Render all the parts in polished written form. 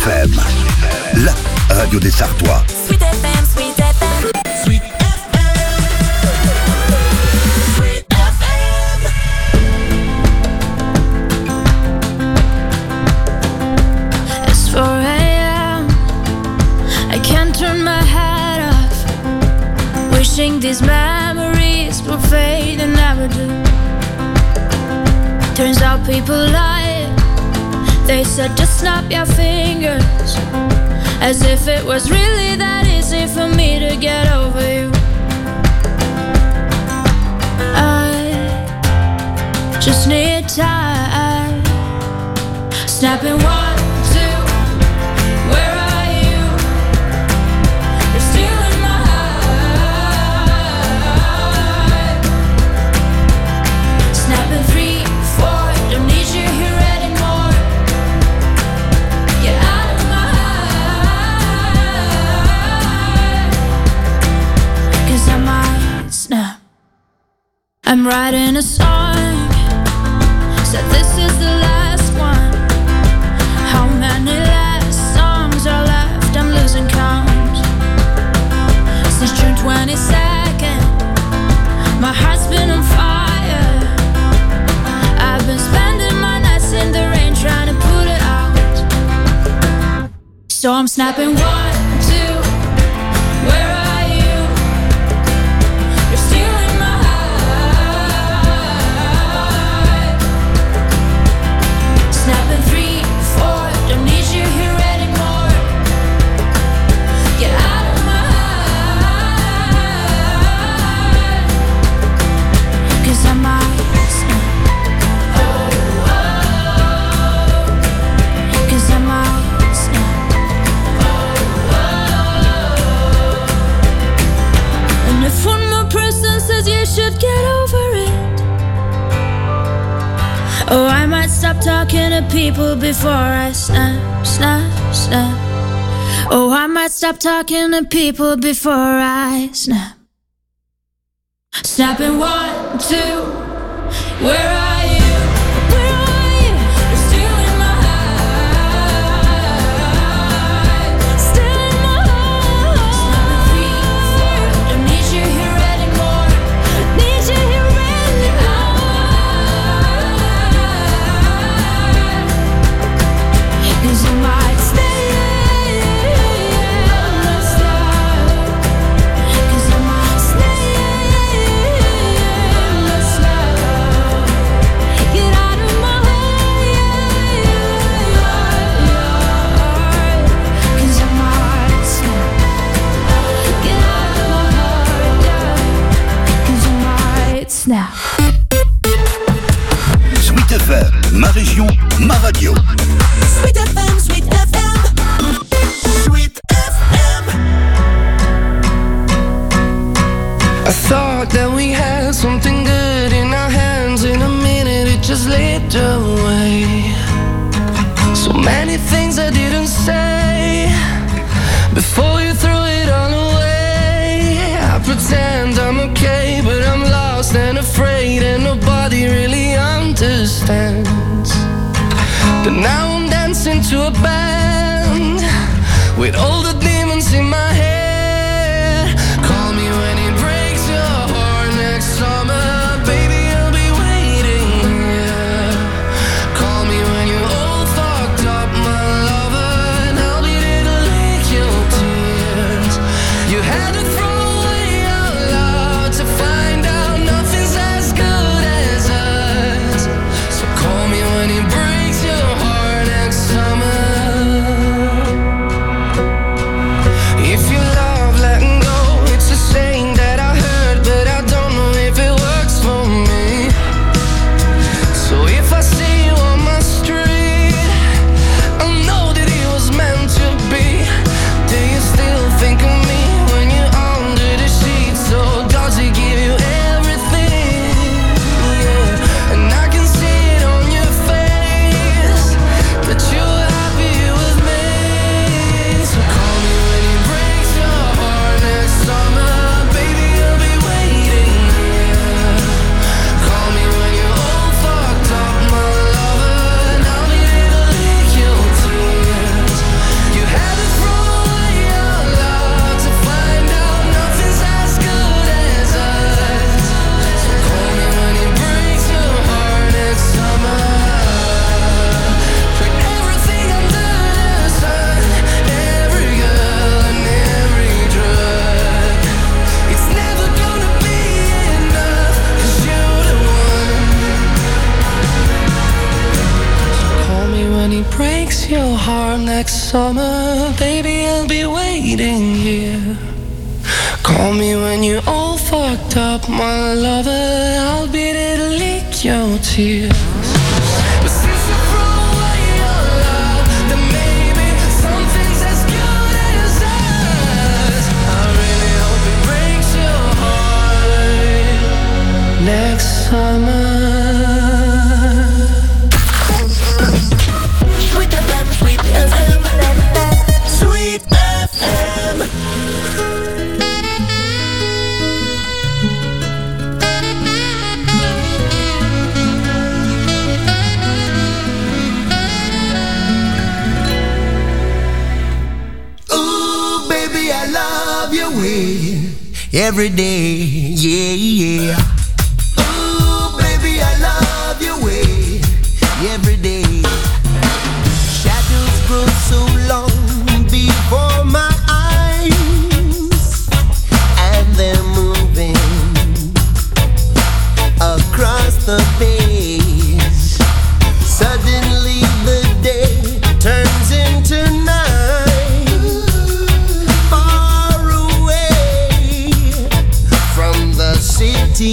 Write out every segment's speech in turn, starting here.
FM, la radio des Sartois. Sweet FM, Sweet FM, Sweet FM, Sweet FM. It's 4 a.m. I can't turn my head off, wishing these memories will fade and never do. Turns out people lie. They said just snap your fingers, as if it was really that easy for me to get over you. I just need time. Snapping 1, 2, where are you? You're still in my heart. Snapping 3, 4, don't need you here anymore. Get out of my heart, 'cause I might snap. I'm writing a song, said this is the last one. How many last songs are left? I'm losing count. Since June 22nd, my heart's been on fire. I've been spending my nights in the rain trying to put it out. So I'm snapping 1, 2, where are you? You're still in my heart. Snapping 3, 4, don't need you here anymore. Get out of my heart, 'cause I might snap. Oh, oh, 'cause I might snap. Oh, oh. And if one more person says you should get over it, oh, I might stop talking to people before I snap, snap, snap. Oh, I might stop talking to people before I snap. Snapping 1, 2, where are you? Where are you? You're still in my heart. Still in my heart. Snapping 3, 4, don't need you here anymore. Need you here anymore. 'Cause I might stay. 'Cause I might stay. Get out of my heart. 'Cause I might snap. Get out of my heart, yeah. 'Cause I might snap. Sweet FM, ma région, ma radio. Sweet FM, Sweet FM, Sweet FM. I thought that we had something good in our hands. In a minute it just slipped away. So many things I didn't say before you threw it all away. I pretend I'm okay, but I'm lost and afraid, and nobody really understands that now I'm dancing to a band with all the demons in my head. Call me when it breaks your heart next summer, baby, I'll be waiting, yeah. Call me when you're all fucked up, my lover, and I'll be there to lick your tears. You had to throw away our love to find out nothing's as good as us. So call me when it breaks your heart next summer. summer, baby, I'll be waiting here. Call me when you're all fucked up, my lover. I'll be there to lick your tears. But since you throw away your love, then maybe something's as good as us. I really hope it breaks your heart next summer. Sweet FM, Sweet FM, Sweet FM. Every day, yeah, yeah. Ooh, baby, I love your way. Every day. Shadows grow so long before my eyes, and they're moving across the page. Suddenly the day turns into night. City,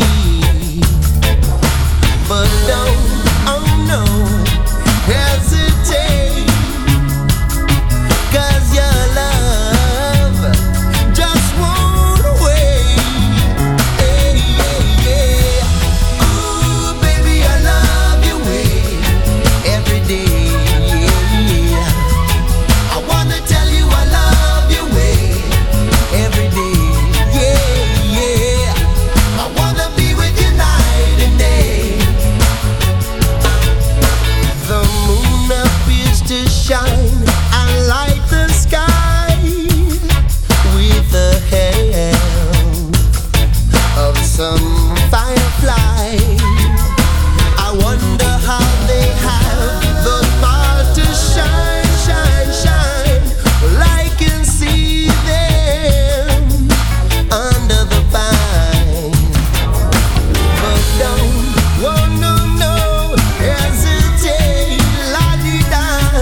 but don't, oh no, hesitate, 'cause your love just won't wait. Hey, yeah, yeah. Ooh, baby, I love your way every day. Yeah. I wanna tell you I love your way every day. Shine and light the sky with the help of some firefly. I wonder how they have the power to shine, shine, shine. Well, I can see them under the pine. But don't, oh no, no, hesitate, la-di-da.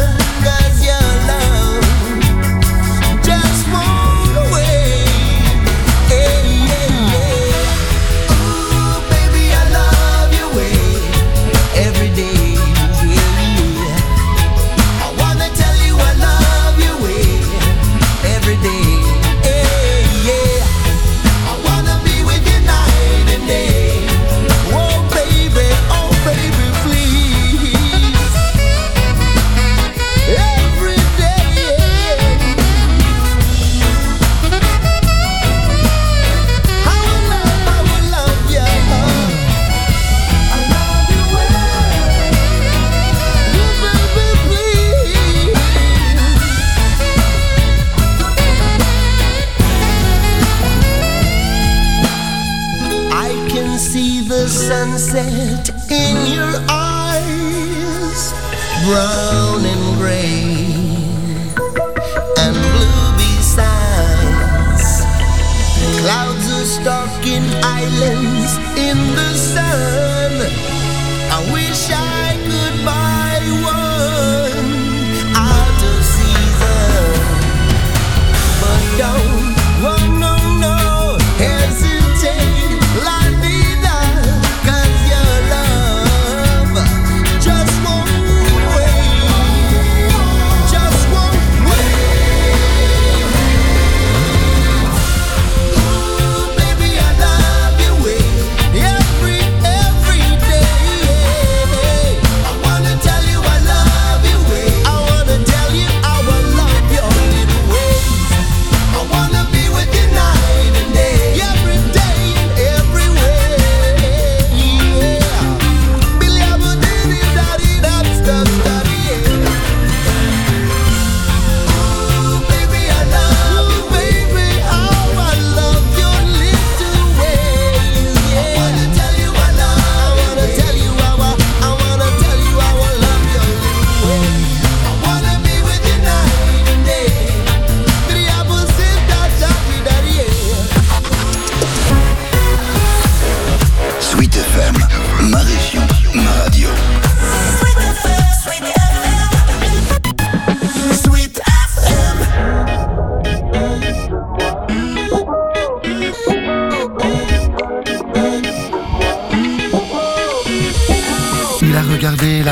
Sunset in your eyes, brown and gray and blue besides. Clouds are stalking islands in the sun. I wish I could buy one out of season, but don't, oh no, no, hesitate, like me. Every day, I wanna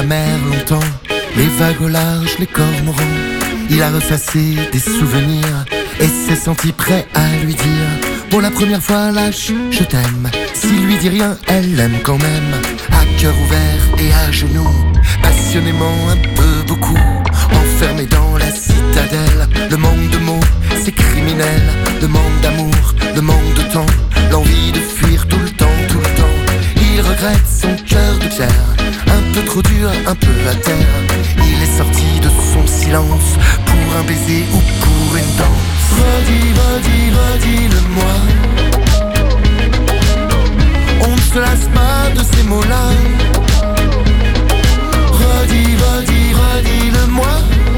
mer longtemps, les vagues au large, les cormorans. Il a ressassé des souvenirs et s'est senti prêt à lui dire pour la première fois lâche, je t'aime. S'il lui dit rien, elle l'aime quand même. À cœur ouvert et à genoux, passionnément un peu beaucoup. Enfermé dans la citadelle, le manque de mots, c'est criminel. Le manque d'amour, le manque de temps, l'envie de fuir tout le temps, tout le temps. Il regrette son cœur de pierre, un peu trop dur, un peu à terre. Il est sorti de son silence pour un baiser ou pour une danse. Redis, redis, redis-le-moi. On ne se lasse pas de ces mots-là. Redis, redis, redis-le-moi.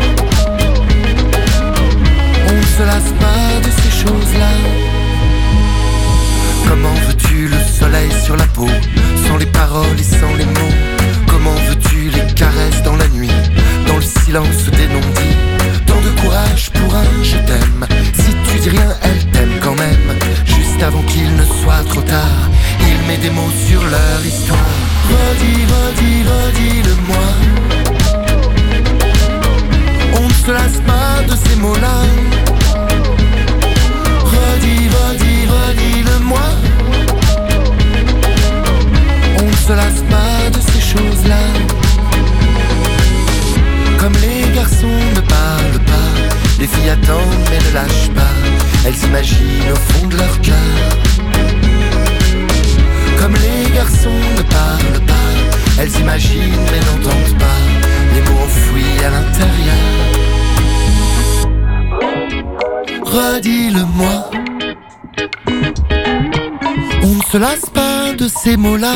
On ne se lasse pas de ces choses-là. Comment veux-tu le soleil sur la peau, sans les paroles et sans les mots? Comment veux-tu les caresses dans la nuit, dans le silence des non-dits? Tant de courage pour un je t'aime. Si tu dis rien, elle t'aime quand même. Juste avant qu'il ne soit trop tard, il met des mots sur leur histoire. Redis, redis, redis-le-moi. On ne se lasse pas de ces mots-là. Redis, redis, redis-le-moi. On ne se lasse pas de ces choses-là. Comme les garçons ne parlent pas, les filles attendent mais ne lâchent pas. Elles imaginent au fond de leur cœur. Comme les garçons ne parlent pas, elles imaginent mais n'entendent pas les mots enfouis à l'intérieur. Redis-le-moi. On ne se lasse pas de ces mots-là.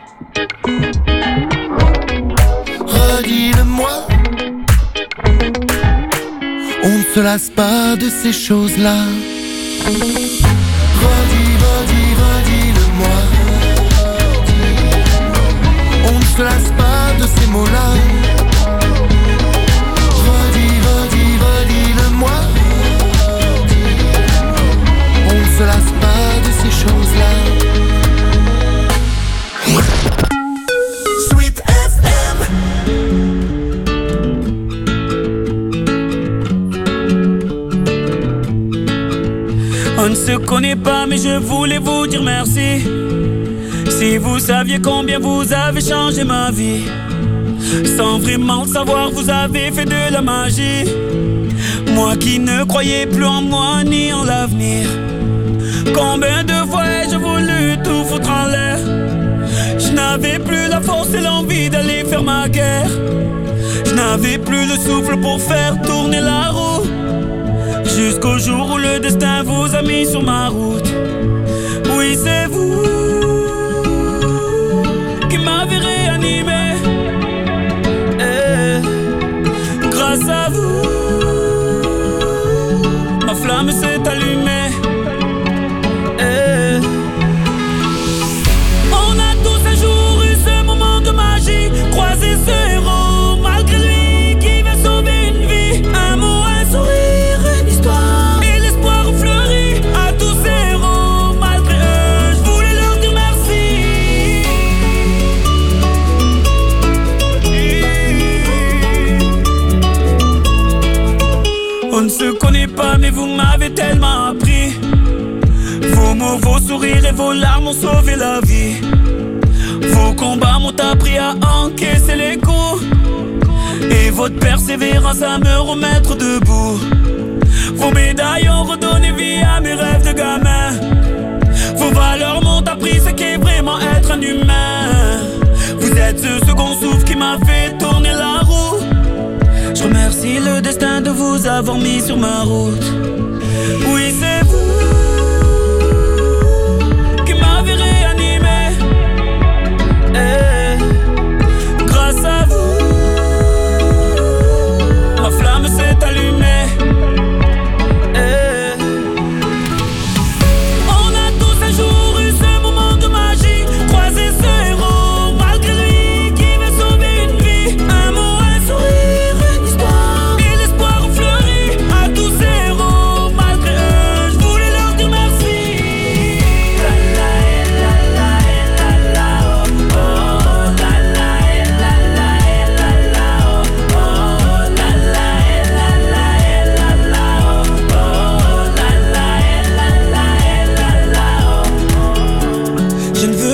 Redis-le-moi. On ne se lasse pas de ces choses-là. Redis, redis, redis-le-moi. On ne se lasse pas de ces mots-là. Redis, redis, redis-le-moi. On ne se lasse pas de ces choses-là. Sweet FM. On ne se connaît pas mais je voulais vous dire merci. Si vous saviez combien vous avez changé ma vie. Sans vraiment le savoir, vous avez fait de la magie. Moi qui ne croyais plus en moi ni en l'avenir. Combien de fois ai-je voulu tout foutre en l'air. Je n'avais plus la force et l'envie d'aller faire ma guerre. Je n'avais plus le souffle pour faire tourner la roue. Jusqu'au jour où le destin vous a mis sur ma route. Oui, c'est vous qui m'avez réanimé. Grâce à vous, ma flamme s'est allumée. On a tous un jour eu ce moment de magie. Croiser ce héros malgré lui qui vient sauver une vie. Un mot, un sourire, une histoire et l'espoir fleuri. À tous ces héros malgré eux, je voulais leur dire merci. On ne se connaît pas mais vous m'avez tellement appris. Vos mots, vos sourires et vos larmes ont sauvé la vie. Vos combats m'ont appris à encaisser les coups. Et votre persévérance à me remettre debout. Vos médailles ont redonné vie à mes rêves de gamin. Vos valeurs m'ont appris ce qu'est vraiment être un humain. Vous êtes ce second souffle qui m'a fait tourner la roue. Je remercie le destin de vous avoir mis sur ma route. Oui, c'est vous qui m'avez réanimé. Grâce à vous, ma flamme s'est allumée. On a tous un jour eu ce moment de magie. Croiser ce héros malgré lui qui veut sauver une vie. Un mot, un sourire, une histoire et l'espoir fleuri. À tous ces héros malgré eux, je voulais leur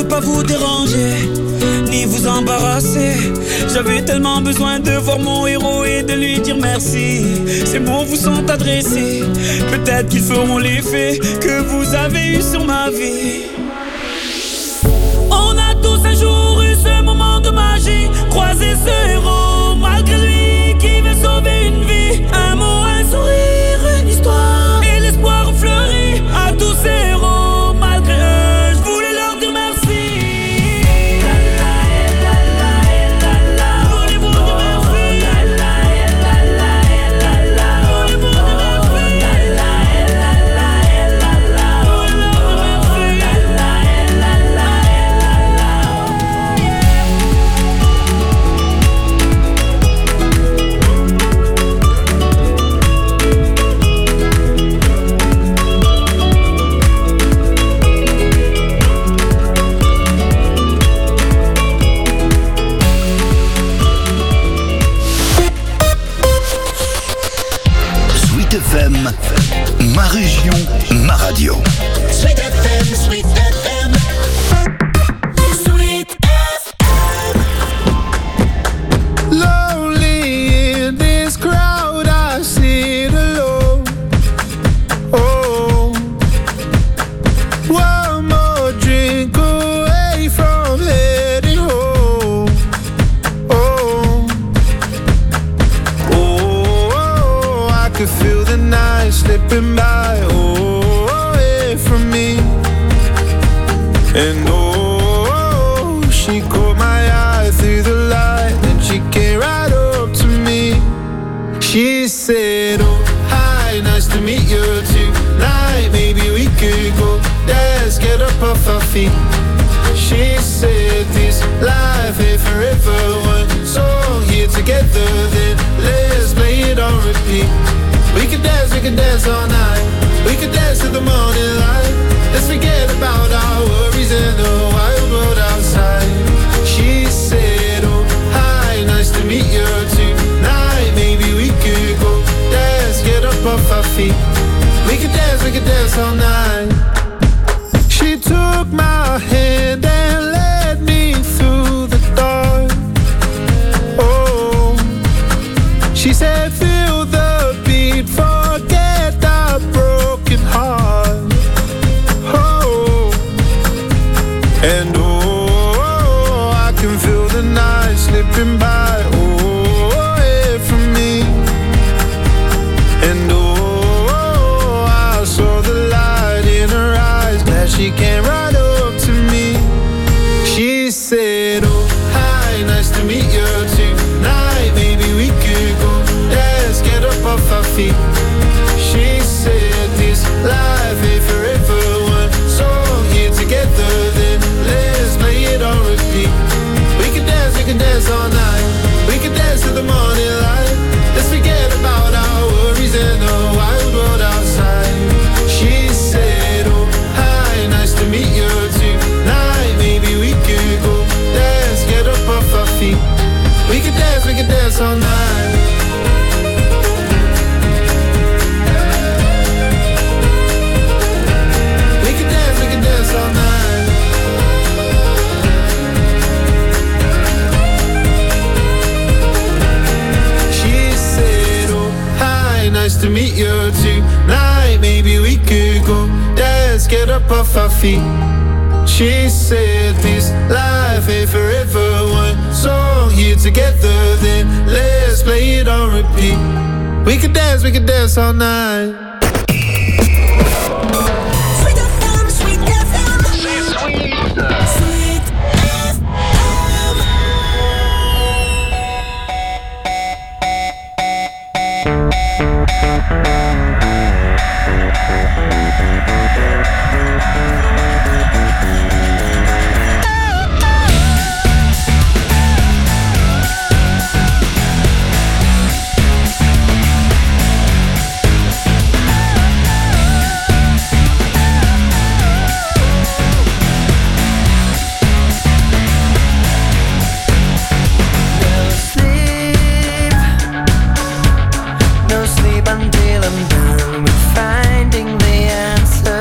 ne pas vous déranger, ni vous embarrasser. J'avais tellement besoin de voir mon héros et de lui dire merci. Ces mots vous sont adressés, peut-être qu'ils feront l'effet que vous avez eu sur ma vie. On a tous un jour eu ce moment de magie, croiser ce héros malgré lui qui veut sauver une vie. Un mot, un sourire, une histoire et l'espoir fleuri à tous ces héros. Malgré eux, je voulais leur dire merci. FM, ma région, ma radio. Sweet FM, Sweet FM. Sweet FM. Lonely in this crowd, I sit alone. Oh, one more drink away from heading home. Oh, oh, I could feel the night slipping by, away from me. And oh, she caught my eye through the light, and she came right up to me. She said, oh, hi, nice to meet you tonight. Maybe we could go dance, get up off our feet. She said, this life ain't forever. One song here together, then let's play it on repeat. We could dance all night. We could dance to the morning light. Let's forget about our worries and the wild world outside. She said, oh, hi, nice to meet you tonight. Maybe we could go dance, get up off our feet. We could dance all night. She took my hand and led me through the dark. Oh, she said, feel the beat, forget the broken heart. Oh, and oh, I can feel the night slipping by, away from me. And oh, I saw the light in her eyes, glad she came right up to me. She said, oh, hi, nice to meet you tonight. Maybe we could go dance, get up off our feet. She said, this life ain't forever. One song here together, then let's play it on repeat. We can dance all night. We can dance to the morning light. Let's forget about our worries and the wild world outside. She said, oh, hi, nice to meet you tonight. Maybe we could go dance, get up off our feet. We can dance all night. We can dance all night. She said, oh, hi, nice to meet you tonight. Maybe we could go dance, get up off our feet. She said, this life ain't forever. One song here together, then let's play it on repeat. We could dance all night. Sweet FM, Sweet FM. Sweet FM. No sleep until I'm done with finding the answer.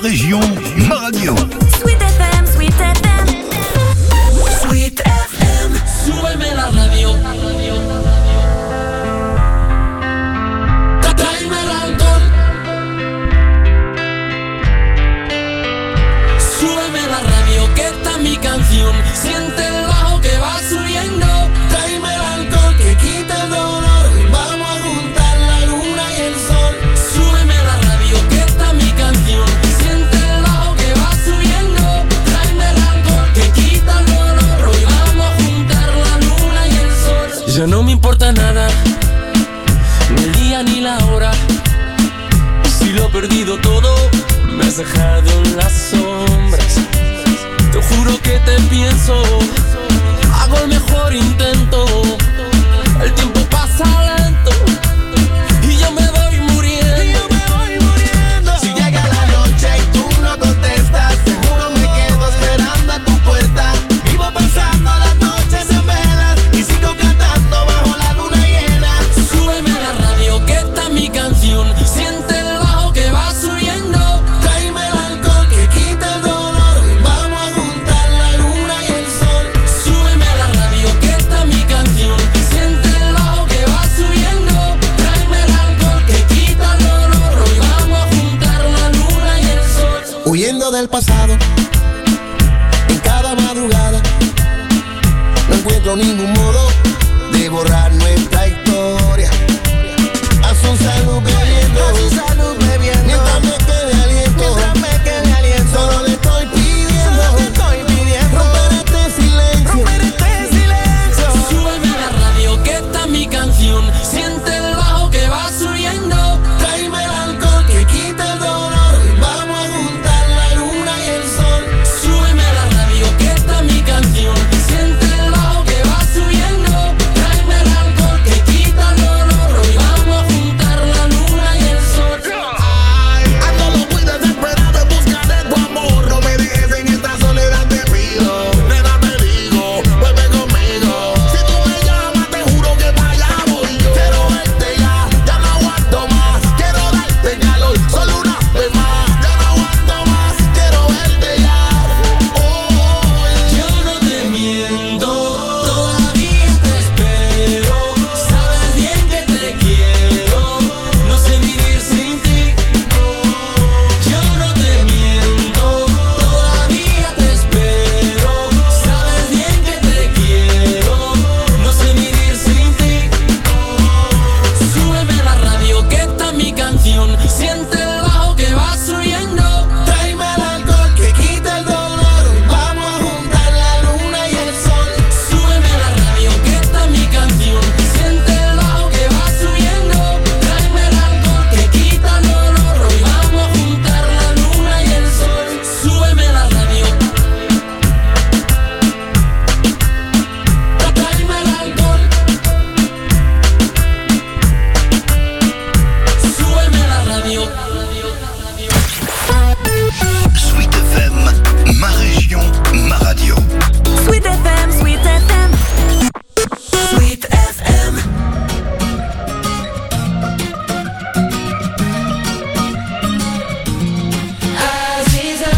région, ma radio. Sweet FM, Sweet FM. Sweet FM. Súbeme la radio. Tráeme el alcohol. Súbeme la radio, que está mi canción. Siente el bajo que va subiendo. Tráeme el alcohol que quita el dolor. Vamos a juntar la luna y el sol. Súbeme la radio, que está mi canción. Siente el bajo que va subiendo. Tráeme el alcohol que quita el dolor. Hoy vamos a juntar la luna y el sol. Ya no me importa nada, ni el día ni la hora. Si lo he perdido todo, me has dejado en las sombras. Te juro que te pienso, hago el mejor intento. El tiempo pasa lento y yo me voy muriendo. Si llega la noche y tú no contestas, seguro me quedo esperando a tu puerta. Vivo pasando las noches en velas y sigo cantando bajo la luna llena. Súbeme la radio, que está mi canción. Siente el bajo que va subiendo. Tráeme el alcohol que quita el dolor. Vamos a juntar la luna y el sol. Súbeme la radio, que está mi canción. Siente el bajo que va subiendo. Tráeme el alcohol que quita el dolor. Hoy vamos a juntar la luna y el sol. Huyendo del pasado, en cada madrugada, no encuentro ningún modo de borrar nuestra historia. Haz un salud bebiendo, mientras me quede aliento, solo le estoy pidiendo, romper este silencio. Súbeme la radio, que está mi canción. Siente el bajo que va subiendo. Tráeme el alcohol que quita el dolor. Vamos a juntar la luna y el sol. Súbeme la radio, que está mi canción. Siente el bajo que va subiendo. Tráeme el alcohol que quita el dolor. Hoy vamos a juntar la luna y el sol. Ando muy desesperado en busca de tu amor. No me dejes en esta soledad, te pido. Nena, te digo, vuelve conmigo. Si tú me llamas, te juro que para allá voy yo. Quiero verte ya no aguanto más. Quiero darte calor, solo una vez más. Ya no aguanto más, quiero verte ya. Yo no te miento, todavía te espero. Sabes bien que te quiero, no sé vivir sin ti. Yo no te miento, todavía te espero. Sabes bien que te quiero, no sé vivir sin ti. Súbeme la radio, que está mi canción. Siente el bajo que va subiendo. Tráeme el alcohol que quita el dolor. Vamos a juntar la luna y el sol. Súbeme la radio, que está mi canción. Siente el bajo que va subiendo. Tráeme el alcohol que quita el dolor. Hoy vamos a juntar la luna y el sol. Súbeme la radio. Tráeme el alcohol. Súbeme la radio. Sweet FM, ma région, ma radio. Sweet FM, Sweet FM. Sweet FM. Aziza,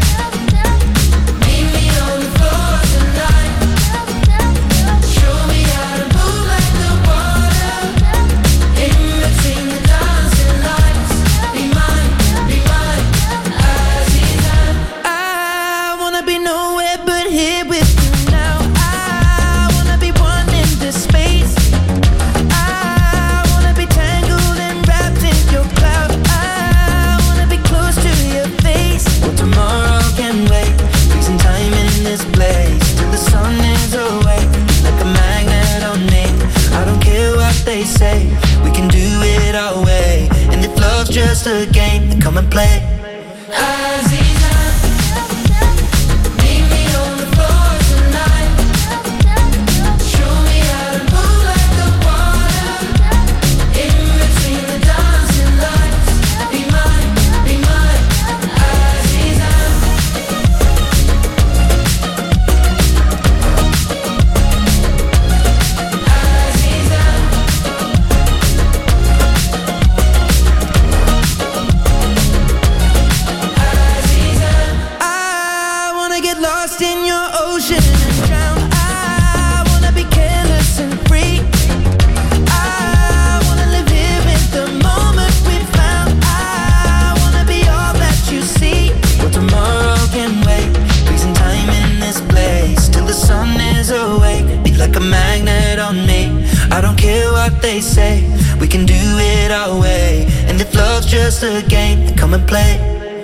meet me on the floor tonight. Show me how to move like the water. In between the dancing lights. Be mine, Aziza. I wanna be nowhere but here with you now. I wanna be one in this space. I wanna be tangled and wrapped in your cloud. I wanna be close to your face. Well, tomorrow can wait. Freezing time in this place till the sun is away. Like a magnet on me. I don't care what they say. We can do it our way. And if love's just a game, then come and play. Aziza, meet me on the floor tonight. Show me how to move like the water. In between the dancing lights. Be mine, Aziza. Aziza. they say. We can do it our way, and if love's just a game, then come and play.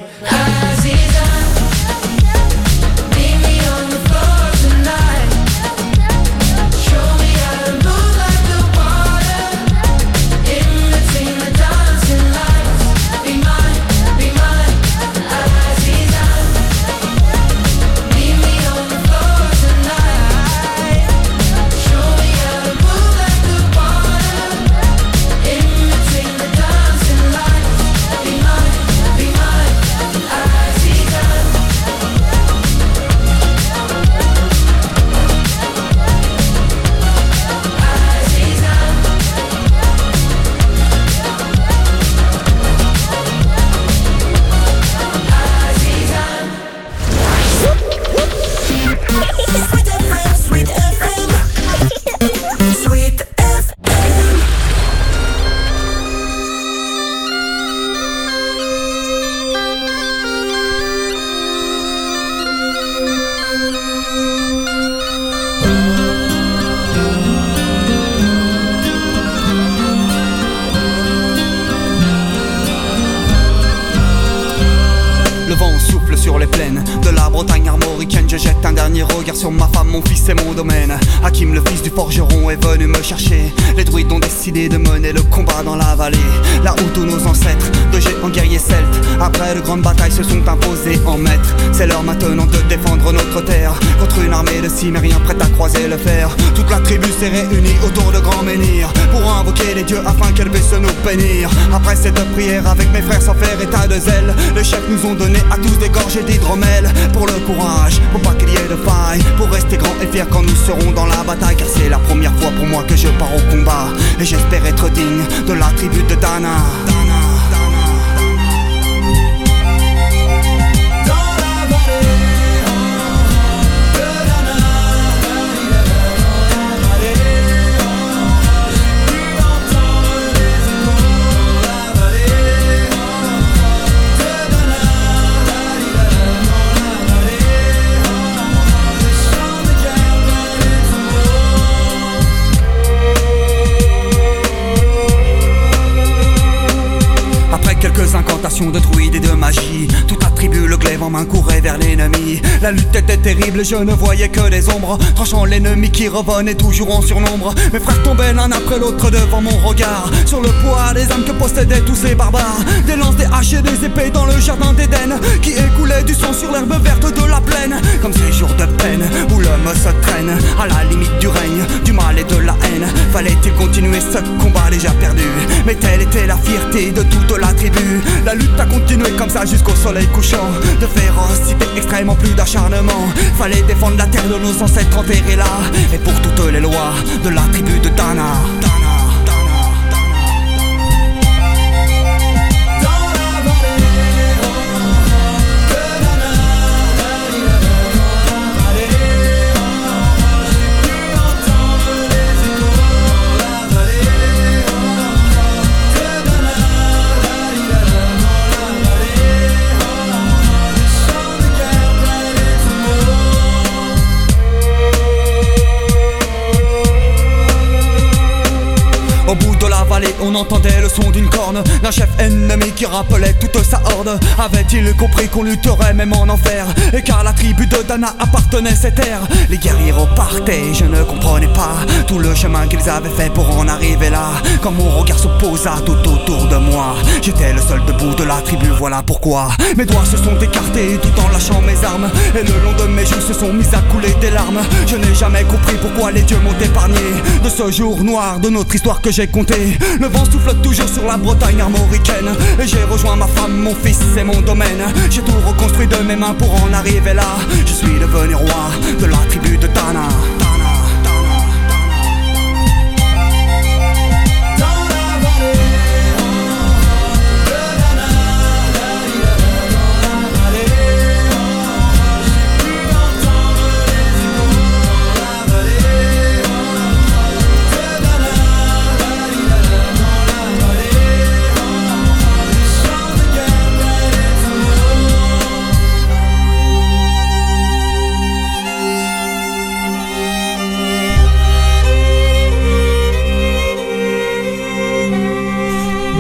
Sur ma femme, mon fils et mon domaine. Hakim, le fils du forgeron, est venu me chercher. Les druides ont décidé de mener le combat dans la vallée, là où tous nos ancêtres, de géants guerriers celtes, après de grandes batailles, se sont imposés en maîtres. C'est l'heure maintenant de défendre notre terre contre une armée de cimériens prête à croiser le fer. Toute la tribu s'est réunie autour de grands menhirs pour invoquer les dieux afin qu'elle puisse nous bénir. Après cette prière avec mes frères sans faire état de zèle, les chefs nous ont donné à tous des gorgées d'hydromel. Pour le courage, pour pas qu'il y ait de faille, pour rester grand et fier quand nous serons dans la bataille. Car c'est la première fois pour moi que je pars au combat, et j'espère être digne de la tribu de Dana. Quelques incantations de druides et de magie, toute la tribu, le glaive en main, courait vers l'ennemi. La lutte était terrible, je ne voyais que des ombres, tranchant l'ennemi qui revenait toujours en surnombre. Mes frères tombaient l'un après l'autre devant mon regard, sur le poids des âmes que possédaient tous ces barbares. Des lances, des haches et des épées dans le jardin d'Éden, qui écoulait du sang sur l'herbe verte de la plaine. Comme ces jours de peine où l'homme se traîne à la limite du règne, du mal et de la haine. Fallait-il continuer ce combat déjà perdu? Mais telle était la fierté de toute la tribu. La lutte a continué comme ça jusqu'au soleil couchant. De férocité extrême en plus d'acharnement. Fallait défendre la terre de nos ancêtres enterrés là, et pour toutes les lois de la tribu de Dana. Au bout de la vallée, on entendait le son d'une corne, d'un chef ennemi qui rappelait toute sa horde. Avait-il compris qu'on lutterait même en enfer, et qu'à la tribu de Dana appartenait cette terre? Les guerriers repartaient, je ne comprenais pas tout le chemin qu'ils avaient fait pour en arriver là. Quand mon regard se posa tout autour de moi, j'étais le seul debout de la tribu, voilà pourquoi mes doigts se sont écartés tout en lâchant mes armes, et le long de mes joues se sont mis à couler des larmes. Je n'ai jamais compris pourquoi les dieux m'ont épargné de ce jour noir de notre histoire que j'ai compté. Le vent souffle toujours sur la Bretagne armoricaine, et j'ai rejoint ma femme, mon fils et mon domaine. J'ai tout reconstruit de mes mains pour en arriver là. Je suis devenu roi de la tribu de Dana.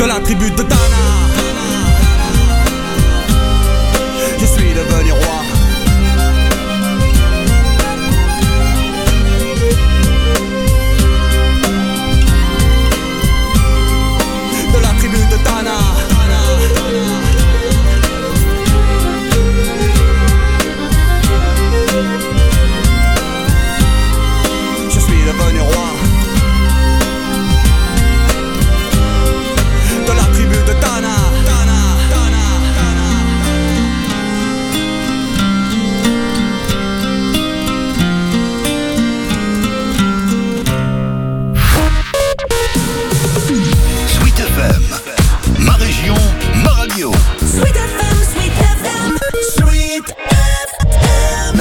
de la tribu de Dana. Je suis devenu roi. De la tribu de Dana. Je suis devenu roi. De la tribu de Dana. Sweet FM, ma région, ma radio. Sweet FM, Sweet FM, Sweet FM.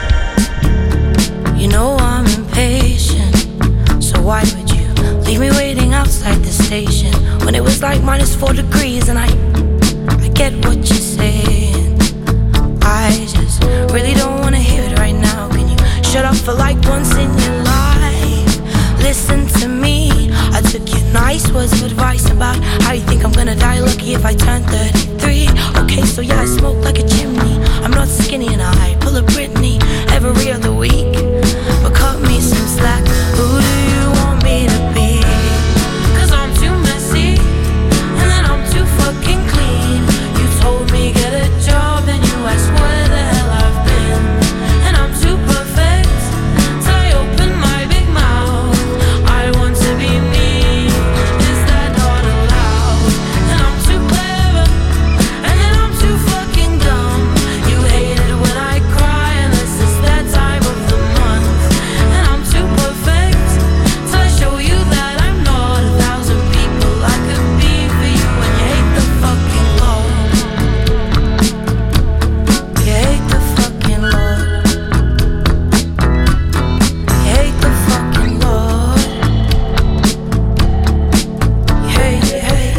You know I'm impatient, so why would you leave me waiting outside the station when it was like -4 degrees? And I get what you're saying. I just really don't wanna hear it right now. Can you shut up for like once in your life? Listen to me. I took your nice words of advice about how you think I'm gonna die lucky if I turn 33. Okay, so yeah, I smoke like a chimney. I'm not skinny and I pull a Britney every other week. But cut me some slack. Who do you want me to be? 'Cause I'm too messy and then I'm too fucking clean. You told me get a job and you asked where the hell I've been. And I'm too perfect till I open my big mouth. I want to be me. Is that not allowed? And I'm too clever and then I'm too fucking dumb. You hate it when I cry unless it's that time of the month. And I'm too perfect till I show you that I'm not 1,000 people I could be for you. And you hate the fucking Lord. You hate the fucking Lord. You hate the fucking Lord. You hate, you hate.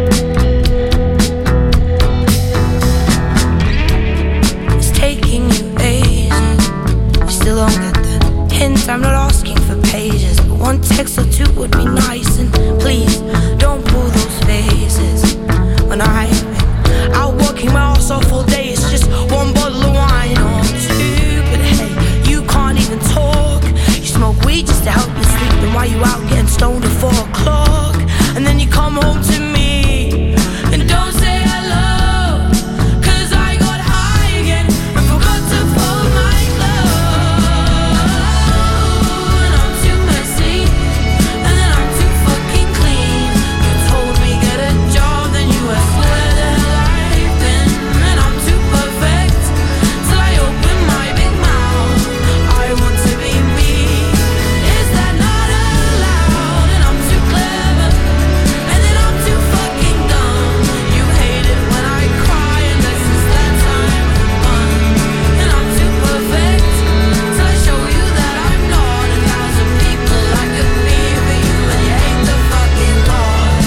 It's taking you ages. You still don't get the hint. I'm not asking for pages, but one text or two would be nice. And please don't pull those faces when I've been out working my ass off all day. It's just one bottle of wine or two, but hey, you can't even talk. You smoke weed just to help you sleep, and while you out getting stoned at 4 o'clock, and then you come home to me and don't say hello. 'Cause I got high again and forgot to fold my clothes. And I'm too messy and then I'm too fucking clean. You told me get a job, then you asked where the hell I've been. And I'm too perfect till I open my big mouth. I want to be me. Is that not allowed? And I'm too clever and then I'm too fucking dumb. You hate it when I cry unless it's that time of the month. And I'm too perfect till I show you that I'm not 1,000 people I could be for you. And you hate the fucking Lord.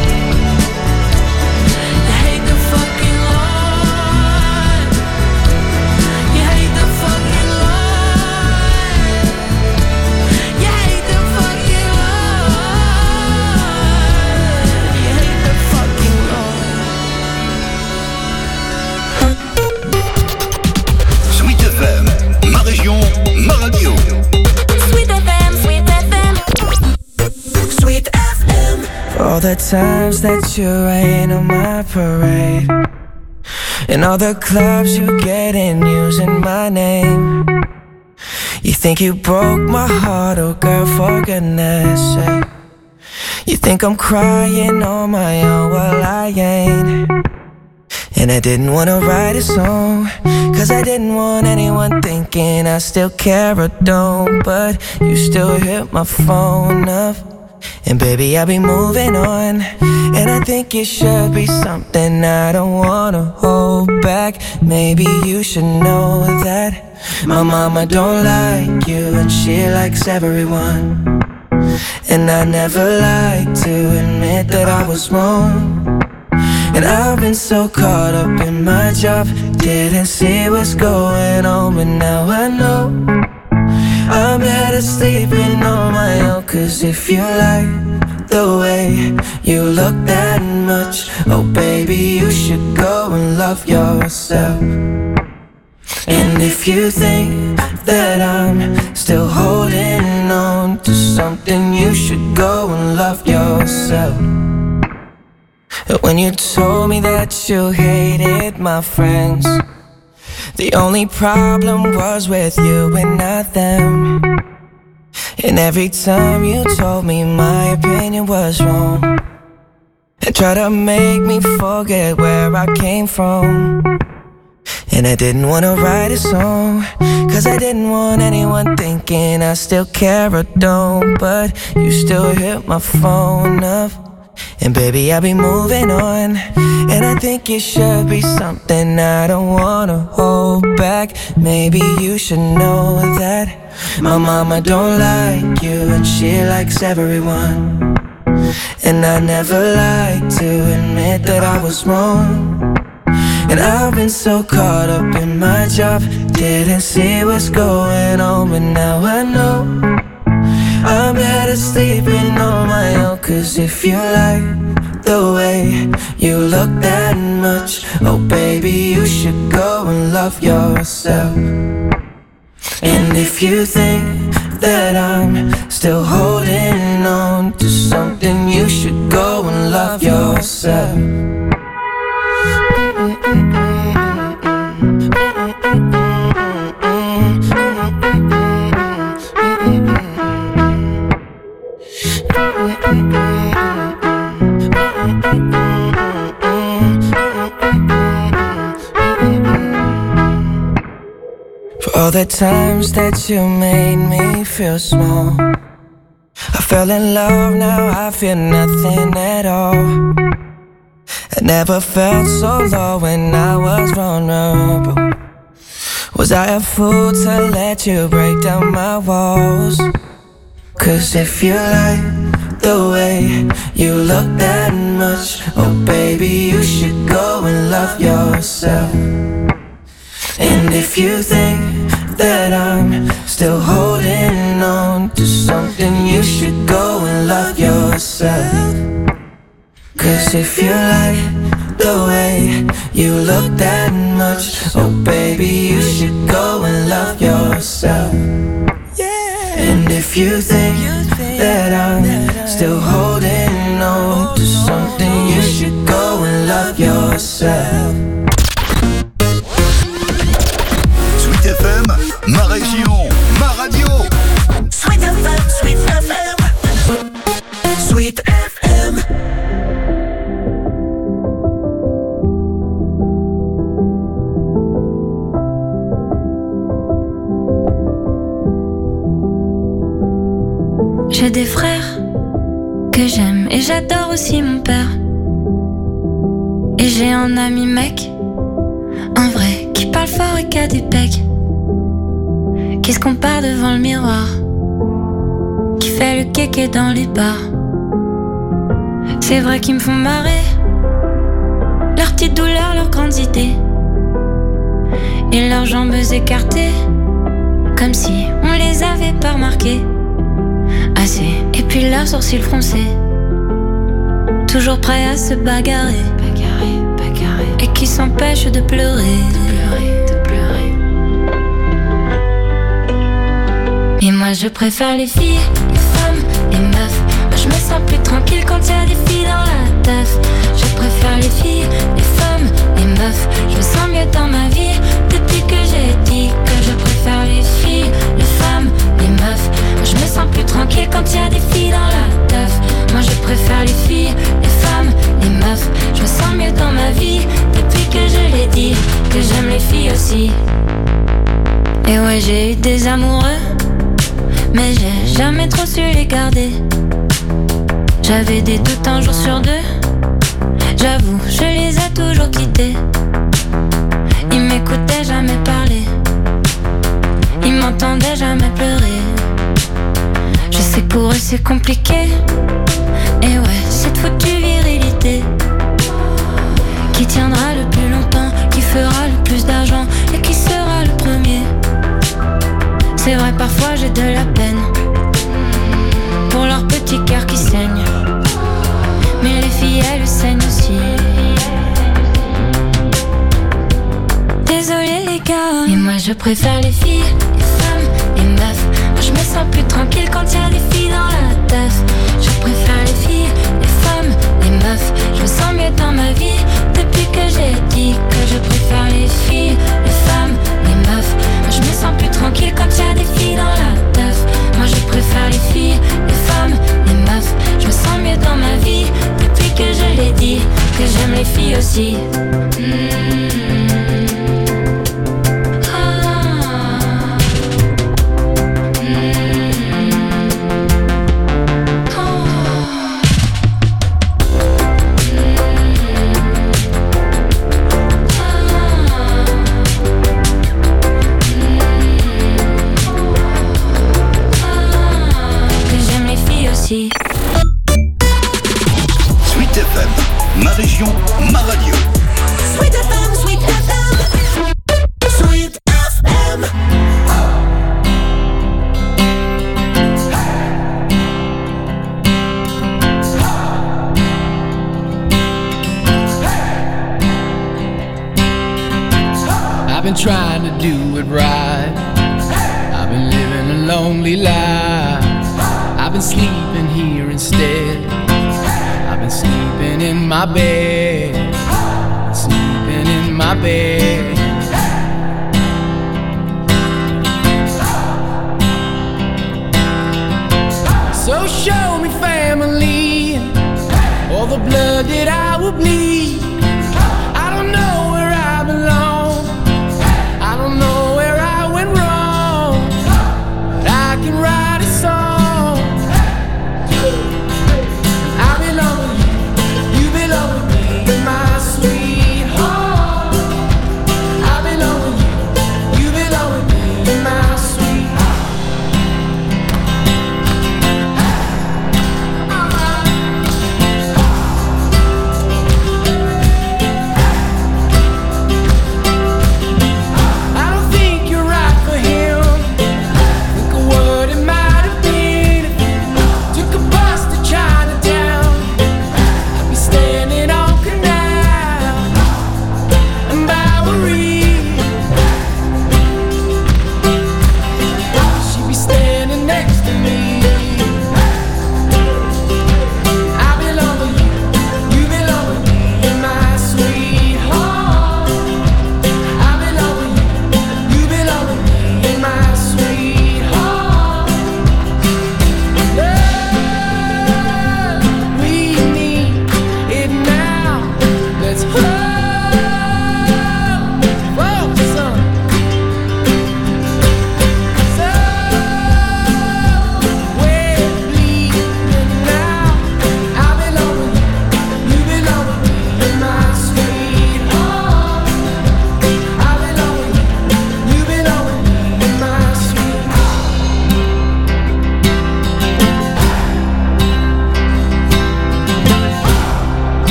You hate the fucking Lord. You hate the fucking Lord. You hate the fucking Lord. You hate the fucking Lord. Sweet FM, ma région, ma radio. Sweet FM, Sweet FM, Sweet FM. For all the times that you rain on my parade, and all the clubs you get in using my name. You think you broke my heart, oh girl, for goodness sake. You think I'm crying on my own, well I ain't. And I didn't wanna write a song, 'cause I didn't want anyone thinking I still care or don't. But you still hit my phone up, and baby I'll be moving on. And I think it should be something I don't wanna hold back. Maybe you should know that my mama don't like you, and she likes everyone. And I never like to admit that I was wrong. And I've been so caught up in my job, didn't see what's going on. But now I know I'm better sleeping on my own. 'Cause if you like the way you look that much. Oh baby, you should go and love yourself. And if you think that I'm still holding on to something, you should go and love yourself. When you told me that you hated my friends, the only problem was with you and not them. And every time you told me my opinion was wrong, and tried to make me forget where I came from. And I didn't want to write a song, cause I didn't want anyone thinking I still care or don't. But you still hit my phone up, and baby, I'll be moving on. And I think it should be something I don't wanna hold back. Maybe you should know that my mama don't like you, and she likes everyone. And I never like to admit that I was wrong. And I've been so caught up in my job, didn't see what's going on. But now I know I'm better sleeping on my own. Cause if you like the way you look that much, oh baby, you should go and love yourself. And if you think that I'm still holding on to something, you should go and love yourself. For all the times that you made me feel small, I fell in love, now I feel nothing at all. I never felt so low when I was vulnerable. Was I a fool to let you break down my walls? Cause if you like the way you look that much, oh baby, you should go and love yourself. And if you think that I'm still holding on to something, you should go and love yourself. Cause if you like the way you look that much, oh baby, you should go and love yourself. And if you think that I'm still holding on to something, you should go and love yourself. Sweet FM, ma région, ma radio. Sweet FM, Sweet FM. Sweet FM. J'ai des frères que j'aime et j'adore aussi mon père. Et j'ai un ami mec, un vrai, qui parle fort et qui a des pecs, qui se compare devant le miroir, qui fait le kéké dans les bars. C'est vrai qu'ils me font marrer, leurs petites douleurs, leurs grandes idées, et leurs jambes écartées, comme si on les avait pas remarquées. Assez, et puis leurs sourcils froncés, toujours prêts à se bagarrer, et qui s'empêchent de pleurer, Et moi je préfère les filles, les femmes, les meufs. Moi je me sens plus tranquille quand y a des filles dans la teuf. Je préfère les filles, les femmes, les meufs. Je me sens mieux dans ma vie depuis que j'ai dit que je préfère les filles, les femmes, les meufs. Moi je me sens plus tranquille quand y a des filles dans la teuf. Moi je préfère les filles, les femmes, les meufs. Je me sens mieux dans ma vie depuis que je l'ai dit que j'aime les filles aussi. Et ouais, j'ai eu des amoureux, mais j'ai jamais trop su les garder. J'avais des doutes un jour sur deux, j'avoue, je les ai toujours quittés. Ils m'écoutaient jamais parler, ils m'entendaient jamais pleurer. Je sais que pour eux c'est compliqué, et ouais, cette foutue virilité qui tiendra le plus longtemps, qui fera le plus d'argent et qui sera le premier. C'est vrai, parfois j'ai de la peine pour leur petit cœur qui saigne. je préfère les filles, les femmes, les meufs. Moi je me sens plus tranquille quand y'a des filles dans la teuf. Je préfère les filles, les femmes, les meufs. Je me sens mieux dans ma vie depuis que j'ai dit que je préfère les filles, les femmes, les meufs. Moi je me sens plus tranquille quand y'a des filles dans la teuf. Moi je préfère les filles, les femmes, les meufs. Je me sens mieux dans ma vie depuis que je l'ai dit que j'aime les filles aussi. Sweet FM, ma région, ma radio. Sweet FM, Sweet FM, Sweet FM. I've been trying to do it right. I've been living a lonely life. I've been sleeping here instead. I've been sleeping in my bed. Sleeping in my bed. So show me family, all the blood that I will bleed. I don't know where I belong. I don't know where I went wrong. But I can write a song. I belong with you, you belong with me, my sweetheart. I belong with you, you belong with me, my sweetheart.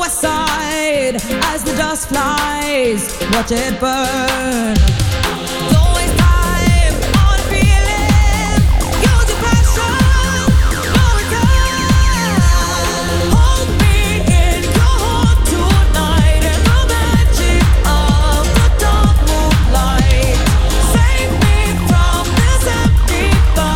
west side as the dust flies. Watch it burn. Don't waste time on feeling. Use your passion. No return. Hold me in your heart tonight in the magic of the dark moonlight. Save me from this empty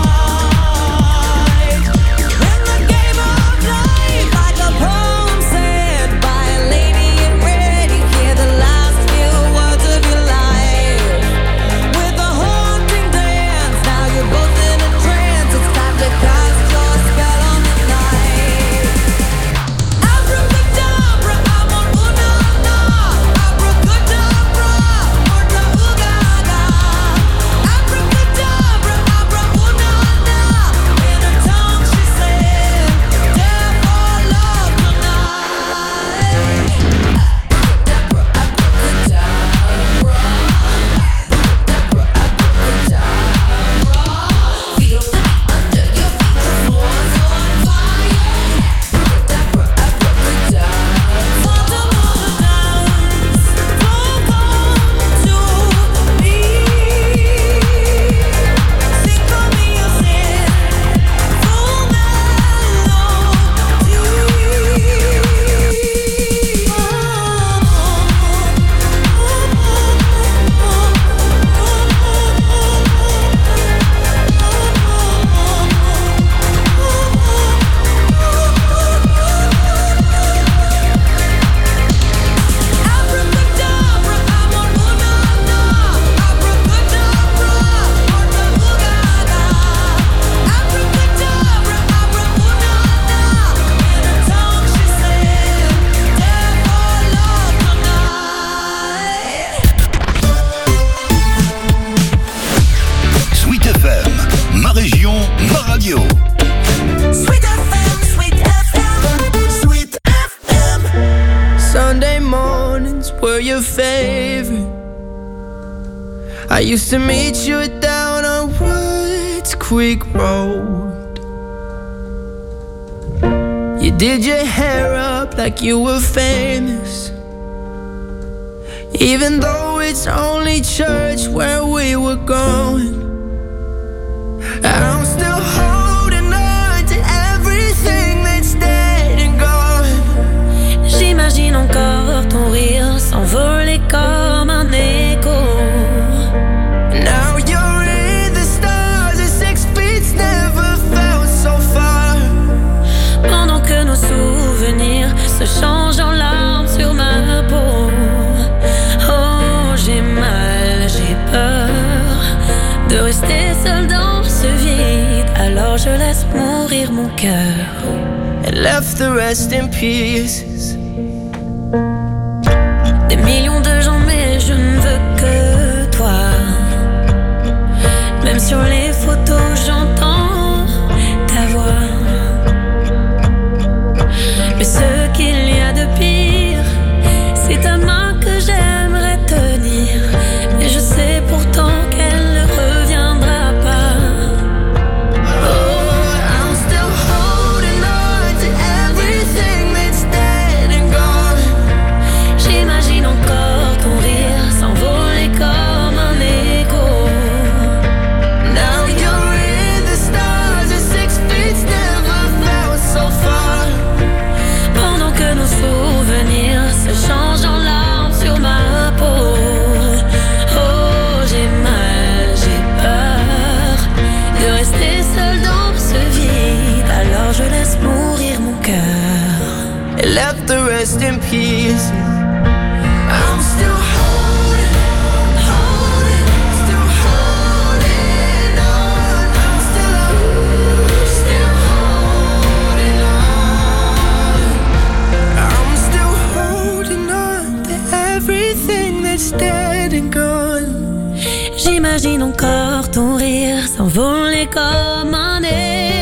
fight. In the game of life, like a poem said by a lady in red, you hear the last few words of your life. With a haunting dance, now you're both in a trance. It's time to cast your spell on the night. Abracadabra, I'm on una-na. Abracadabra, orta-ooga-ga. Abracadabra, abra-una-na. In her tongue she said, "Dare for love tonight." Feel under your feet, the floor's on fire. Wonderful dance, don't come to me. Sing for me your sin, full Abracadabra, I'm on una-na. Abracadabra, orta-ooga-ga. Abracadabra, abra-una-na. In her tongue she said, "Dare for love tonight." Sweet FM, ma région, ma radio. Sweet FM, Sweet FM, Sweet FM. Sunday mornings were your favorite. I used to meet you down on Woods Creek Road. You did your hair up like you were famous, even though it's only church where we were going. I'm still holding on to everything that's dead and gone. J'imagine encore ton rire s'envoler comme un écho. Now you're in the stars and 6 feet never felt so far. Pendant que nos souvenirs se changent en larmes sur ma peau. Oh, j'ai mal, j'ai peur de rester seule dans ce vide. Alors je laisse mourir mon cœur. And left the rest in pieces. Des millions de gens, mais je ne veux que toi. Même sur les photos, j'entends ta voix. Mais ce qu'il y a de pire, c'est ta main que j'aimerais tenir. Mais je sais pourtant qu'elle ne reviendra pas. Oh, I'm still holding on to everything that's dead and gone. J'imagine encore ton rire s'envoler comme un écho. Now you're in the stars and 6 feet never felt so far. Pendant que nos souvenirs se changent en larmes sur ma peau. Oh, j'ai mal, j'ai peur de rester seule dans ce vide. Alors je laisse mourir mon cœur. And left the rest in pieces. I'm still holding, still holding on. I'm still holding on. I'm still holding on to everything that's dead and gone. J'imagine encore ton rire s'envoler comme un écho.